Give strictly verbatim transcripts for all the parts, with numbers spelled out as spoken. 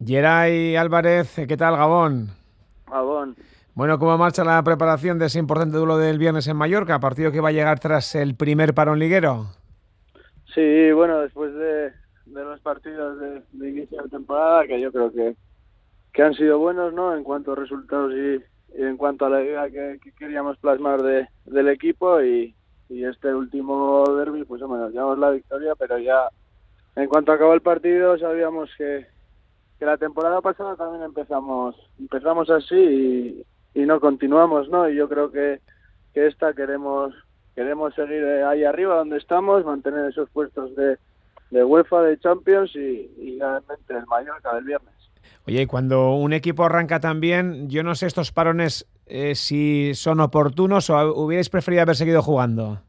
Yeray Álvarez, ¿qué tal, Gabón? Gabón. Bueno, ¿cómo marcha la preparación de ese importante duelo del viernes en Mallorca, partido que va a llegar tras el primer parón liguero? Sí, bueno, después de, de los partidos de, de inicio de temporada, que yo creo que, que han sido buenos, ¿no? En cuanto a resultados y, y en cuanto a la idea que, que queríamos plasmar de, del equipo y, y este último derbi, pues hombre, nos llevamos la victoria, pero ya en cuanto acabó el partido sabíamos que, que la temporada pasada también empezamos empezamos así y, y no continuamos, ¿no? Y yo creo que, que esta queremos queremos seguir ahí arriba donde estamos, mantener esos puestos de, de UEFA, de Champions y, y realmente el Mallorca del viernes. Oye, y cuando un equipo arranca tan bien, yo no sé estos parones eh, si son oportunos o hubierais preferido haber seguido jugando.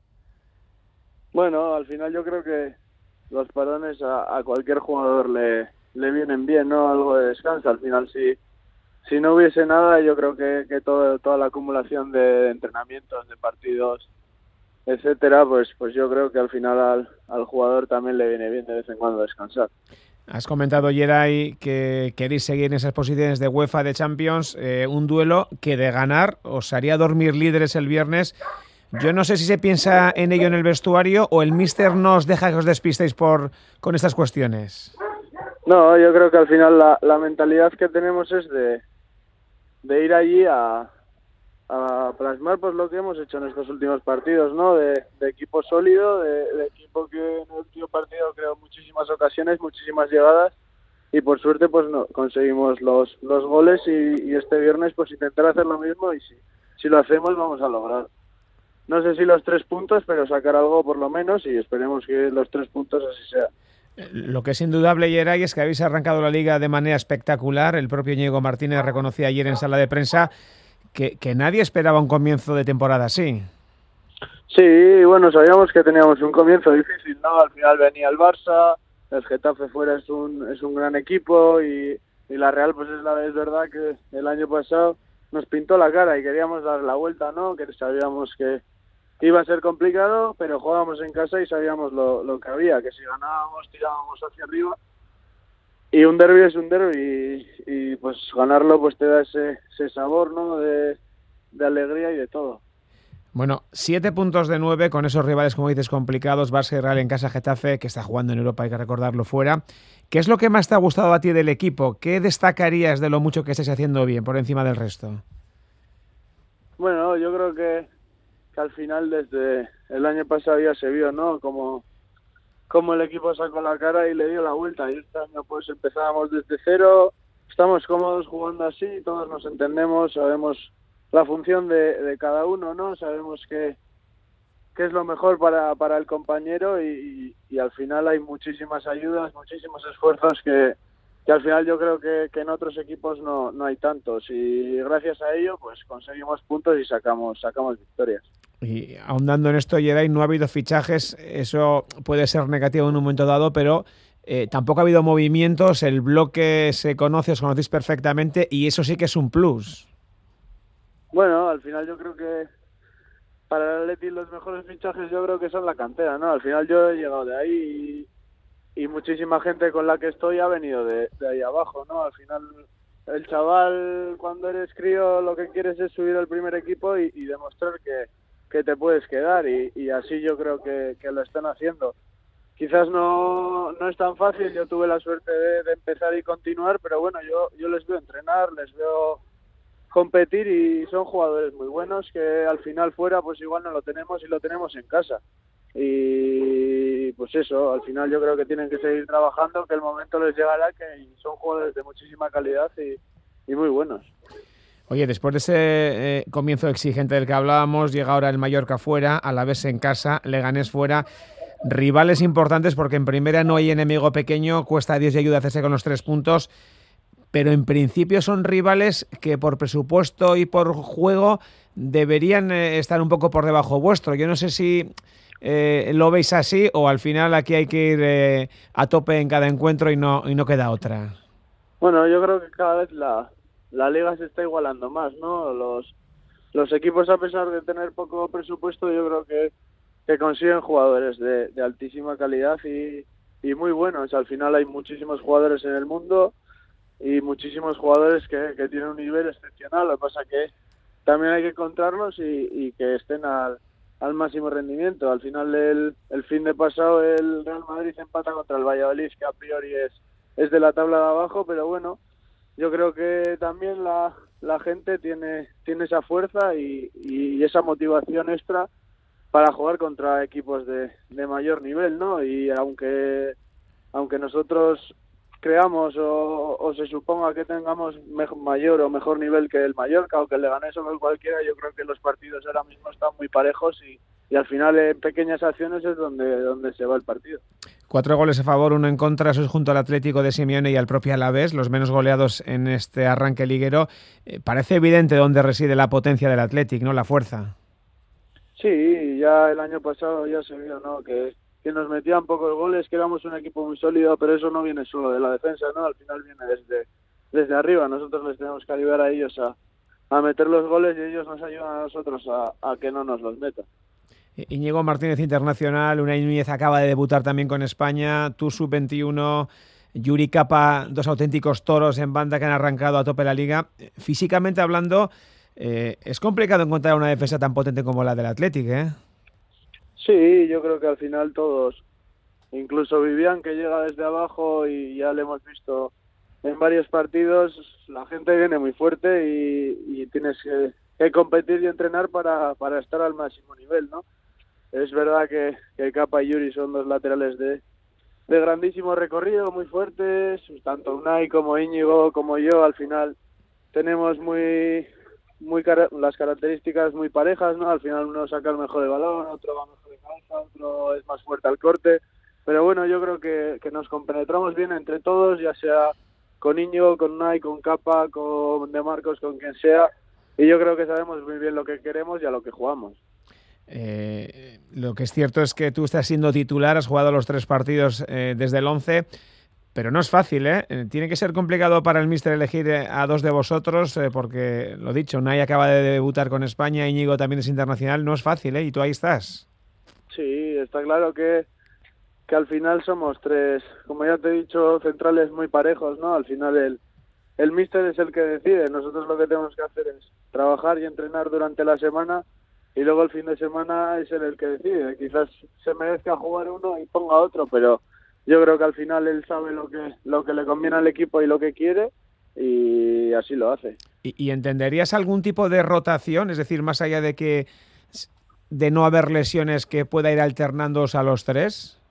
Bueno, al final yo creo que los parones a, a cualquier jugador le, le vienen bien, ¿no? Algo de descanso. Al final, si, si no hubiese nada, yo creo que, que todo, toda la acumulación de entrenamientos, de partidos, etcétera, pues, pues yo creo que al final al, al jugador también le viene bien de vez en cuando descansar. Has comentado, Yeray, que queréis seguir en esas posiciones de UEFA, de Champions, eh, un duelo que de ganar os haría dormir líderes el viernes. Yo no sé si se piensa en ello en el vestuario o el míster no os deja que os despistéis por, con estas cuestiones. No, yo creo que al final la, la mentalidad que tenemos es de, de ir allí a, a plasmar pues lo que hemos hecho en estos últimos partidos, ¿no? De, de equipo sólido, de, de equipo que en el último partido creó muchísimas ocasiones, muchísimas llegadas y por suerte pues no conseguimos los, los goles y, y este viernes pues intentar hacer lo mismo y si, si lo hacemos vamos a lograr. No sé si los tres puntos, pero sacar algo por lo menos y esperemos que los tres puntos así sea. Lo que es indudable, Yeray, es que habéis arrancado la Liga de manera espectacular. El propio Íñigo Martínez reconocía ayer en sala de prensa que, que nadie esperaba un comienzo de temporada así. Sí, bueno, sabíamos que teníamos un comienzo difícil, ¿no? Al final venía el Barça, el Getafe fuera es un es un gran equipo y, y la Real pues es, la, es verdad que el año pasado nos pintó la cara y queríamos dar la vuelta, ¿no? Que sabíamos que iba a ser complicado, pero jugábamos en casa y sabíamos lo, lo que había, que si ganábamos tirábamos hacia arriba y un derbi es un derbi y, y pues ganarlo pues te da ese, ese sabor, ¿no? De, de alegría y de todo. Bueno, siete puntos de nueve con esos rivales, como dices, complicados. Barça y Real en casa, Getafe, que está jugando en Europa, hay que recordarlo, fuera. ¿Qué es lo que más te ha gustado a ti del equipo? ¿Qué destacarías de lo mucho que estés haciendo bien por encima del resto? Bueno, yo creo que, que al final desde el año pasado ya se vio, ¿no? Como, como el equipo sacó la cara y le dio la vuelta. Y este año pues empezábamos desde cero, estamos cómodos jugando así, todos nos entendemos, sabemos la función de, de cada uno, ¿no? Sabemos que, que es lo mejor para, para el compañero y, y, y al final hay muchísimas ayudas, muchísimos esfuerzos que, que al final yo creo que, que en otros equipos no, no hay tantos y gracias a ello pues conseguimos puntos y sacamos, sacamos victorias. Y ahondando en esto, Yeray, no ha habido fichajes, eso puede ser negativo en un momento dado, pero eh, tampoco ha habido movimientos, el bloque se conoce, os conocéis perfectamente y eso sí que es un plus. Bueno, al final yo creo que para el Atleti los mejores fichajes yo creo que son la cantera, ¿no? Al final yo he llegado de ahí y, y muchísima gente con la que estoy ha venido de, de ahí abajo, ¿no? Al final el chaval cuando eres crío lo que quieres es subir al primer equipo y, y demostrar que, que te puedes quedar y, y así yo creo que, que lo están haciendo. Quizás no, no es tan fácil, yo tuve la suerte de, de empezar y continuar, pero bueno, yo, yo les veo entrenar, les veo competir y son jugadores muy buenos que al final fuera pues igual no lo tenemos y lo tenemos en casa y pues eso, al final yo creo que tienen que seguir trabajando, que el momento les llegará, que son jugadores de muchísima calidad y, y muy buenos. Oye, después de ese eh, comienzo exigente del que hablábamos, llega ahora el Mallorca fuera, Alavés en casa, Leganés fuera, rivales importantes porque en primera no hay enemigo pequeño, cuesta a Dios y ayuda a hacerse con los tres puntos. Pero en principio son rivales que por presupuesto y por juego deberían eh, estar un poco por debajo vuestro. Yo no sé si eh, lo veis así o al final aquí hay que ir eh, a tope en cada encuentro y no y no queda otra. Bueno, yo creo que cada vez la, la liga se está igualando más, ¿no? Los, los equipos, a pesar de tener poco presupuesto, yo creo que, que consiguen jugadores de, de altísima calidad y, y muy buenos. Al final hay muchísimos jugadores en el mundo. y muchísimos jugadores que, que tienen un nivel excepcional. Lo que pasa que también hay que encontrarlos y, y que estén al, al máximo rendimiento. Al final, el, el fin de pasado, el Real Madrid empata contra el Valladolid, que a priori es, es de la tabla de abajo, pero bueno, yo creo que también la, la gente tiene, tiene esa fuerza y, y esa motivación extra para jugar contra equipos de, de mayor nivel, ¿no? Y aunque, aunque nosotros creamos o, o se suponga que tengamos mejor, mayor o mejor nivel que el Mallorca o que el Leganés o que cualquiera, yo creo que los partidos ahora mismo están muy parejos y, y al final en pequeñas acciones es donde, donde se va el partido. Cuatro goles a favor, uno en contra, eso es junto al Atlético de Simeone y al propio Alavés, los menos goleados en este arranque liguero. Eh, parece evidente dónde reside la potencia del Athletic, ¿no? La fuerza. Sí, ya el año pasado ya se vio, ¿no? Que que nos metían pocos goles, que éramos un equipo muy sólido, pero eso no viene solo de la defensa, ¿no? Al final viene desde desde arriba. Nosotros les tenemos que ayudar a ellos a, a meter los goles y ellos nos ayudan a nosotros a, a que no nos los metan. Íñigo Martínez, internacional, Unai Núñez acaba de debutar también con España, tú sub veintiuno, Yuri Capa, dos auténticos toros en banda que han arrancado a tope la liga. Físicamente hablando, eh, es complicado encontrar una defensa tan potente como la del Athletic, ¿eh? Sí, yo creo que al final todos, incluso Vivian, que llega desde abajo y ya le hemos visto en varios partidos, la gente viene muy fuerte y, y tienes que, que competir y entrenar para, para estar al máximo nivel, ¿no? Es verdad que, que Capa y Yuri son dos laterales de, de grandísimo recorrido, muy fuertes, tanto Unai como Íñigo como yo, al final tenemos muy muy cara las características muy parejas, ¿no? Al final uno saca el mejor el balón, otro va mejor de cabeza, otro es más fuerte al corte, pero bueno, yo creo que, que nos compenetramos bien entre todos, ya sea con Íñigo, con Unai, con Capa, con De Marcos, con quien sea, y yo creo que sabemos muy bien lo que queremos y a lo que jugamos. Eh, lo que es cierto es que tú estás siendo titular, has jugado los tres partidos eh, desde el once, pero no es fácil, ¿eh? Tiene que ser complicado para el míster elegir a dos de vosotros, eh, porque, lo dicho, Unai acaba de debutar con España, Íñigo también es internacional, no es fácil, ¿eh? Y tú ahí estás. Sí, está claro que, que al final somos tres, como ya te he dicho, centrales muy parejos, ¿no? Al final el, el míster es el que decide, nosotros lo que tenemos que hacer es trabajar y entrenar durante la semana y luego el fin de semana es él el que decide. Quizás se merezca jugar uno y ponga otro, pero yo creo que al final él sabe lo que lo que le conviene al equipo y lo que quiere y así lo hace. ¿Y, y entenderías algún tipo de rotación? Es decir, más allá de que de no haber lesiones, que pueda ir alternándoos a los tres.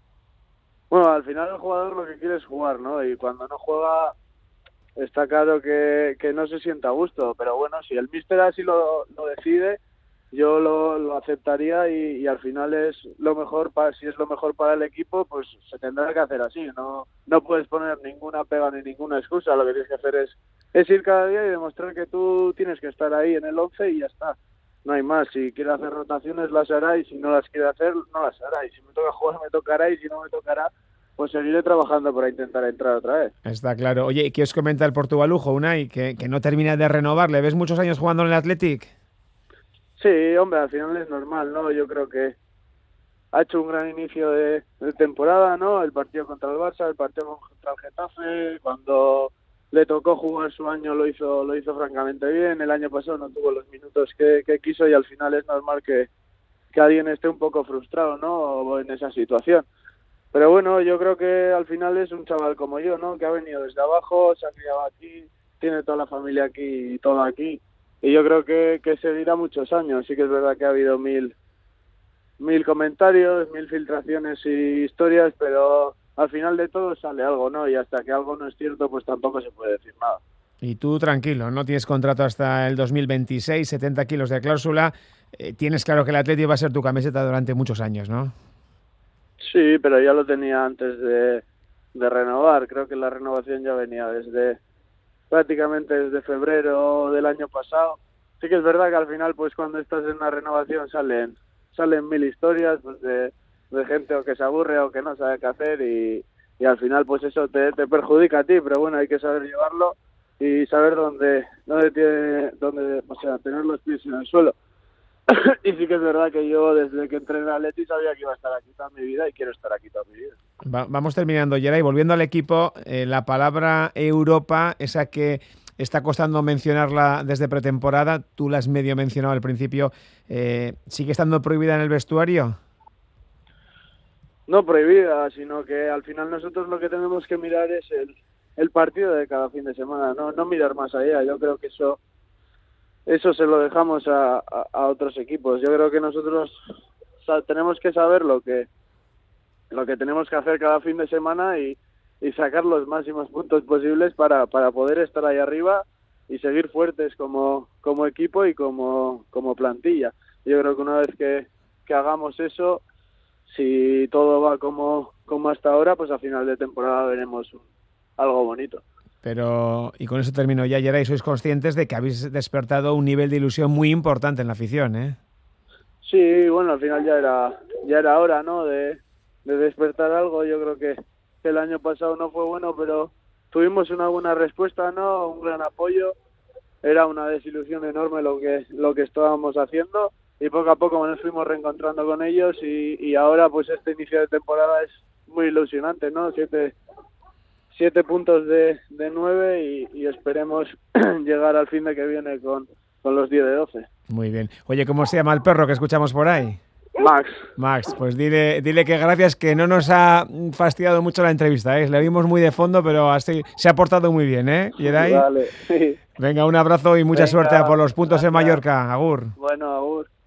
Bueno, al final el jugador lo que quiere es jugar, ¿no? Y cuando no juega está claro que, que no se sienta a gusto, pero bueno, si el míster así lo, lo decide, yo lo, lo aceptaría y, y al final es lo mejor para, si es lo mejor para el equipo, pues se tendrá que hacer así. No no puedes poner ninguna pega ni ninguna excusa. Lo que tienes que hacer es, es ir cada día y demostrar que tú tienes que estar ahí en el once y ya está. No hay más. Si quiere hacer rotaciones las hará y si no las quiere hacer no las hará. Y si me toca jugar me tocará y si no me tocará pues seguiré trabajando para intentar entrar otra vez. Está claro. Oye, ¿qué os comenta el portugalujo, Unai? Que, que no termina de renovar. ¿Le ves muchos años jugando en el Athletic? Sí, hombre, al final es normal, ¿no? Yo creo que ha hecho un gran inicio de, de temporada, ¿no? El partido contra el Barça, el partido contra el Getafe, cuando le tocó jugar su año lo hizo lo hizo francamente bien. El año pasado no tuvo los minutos que, que quiso y al final es normal que, que alguien esté un poco frustrado, ¿no? En esa situación. Pero bueno, yo creo que al final es un chaval como yo, ¿no? Que ha venido desde abajo, se ha criado aquí, tiene toda la familia aquí y todo aquí. Y yo creo que, que seguirá muchos años. Sí que es verdad que ha habido mil, mil comentarios, mil filtraciones y historias, pero al final de todo sale algo, ¿no? Y hasta que algo no es cierto, pues tampoco se puede decir nada. Y tú tranquilo, no tienes contrato hasta el dos mil veintiséis, setenta kilos de cláusula. Eh, tienes claro que el Athletic va a ser tu camiseta durante muchos años, ¿no? Sí, pero ya lo tenía antes de, de renovar. Creo que la renovación ya venía desde prácticamente desde febrero del año pasado. Sí que es verdad que al final, pues cuando estás en una renovación salen salen mil historias pues de, de gente o que se aburre o que no sabe qué hacer y, y al final pues eso te, te perjudica a ti, pero bueno, hay que saber llevarlo y saber dónde dónde tiene dónde, o sea, tener los pies en el suelo. y sí que es verdad que yo desde que entré en Atleti sabía que iba a estar aquí toda mi vida y quiero estar aquí toda mi vida. Va, vamos terminando, Geray, volviendo al equipo, eh, la palabra Europa, esa que está costando mencionarla desde pretemporada, tú la has medio mencionado al principio, eh, ¿sigue estando prohibida en el vestuario? No prohibida, sino que al final nosotros lo que tenemos que mirar es el, el partido de cada fin de semana, no, no mirar más allá. Yo creo que eso eso se lo dejamos a, a, a otros equipos. Yo creo que nosotros o sea, tenemos que saber lo que lo que tenemos que hacer cada fin de semana y, y sacar los máximos puntos posibles para, para poder estar ahí arriba y seguir fuertes como, como equipo y como, como plantilla. Yo creo que una vez que, que hagamos eso, si todo va como, como hasta ahora, pues a final de temporada veremos un, algo bonito. Pero, y con eso termino ya, Geray, sois conscientes de que habéis despertado un nivel de ilusión muy importante en la afición, ¿eh? Sí, bueno, al final ya era ya era hora, ¿no?, de, de despertar algo. Yo creo que el año pasado no fue bueno, pero tuvimos una buena respuesta, ¿no?, un gran apoyo. Era una desilusión enorme lo que lo que estábamos haciendo y poco a poco nos fuimos reencontrando con ellos y, y ahora pues este inicio de temporada es muy ilusionante, ¿no? Siete siete puntos de, de nueve y, y esperemos llegar al fin de que viene con, con los diez de doce. Muy bien. Oye, ¿cómo se llama el perro que escuchamos por ahí? Max. Max, pues dile, dile que gracias, que no nos ha fastidiado mucho la entrevista, ¿eh? Le vimos muy de fondo, pero así se ha portado muy bien, ¿eh? Geray. Vale. Venga, un abrazo y mucha Venga, suerte por los puntos gracias. en Mallorca. Agur. Bueno, agur.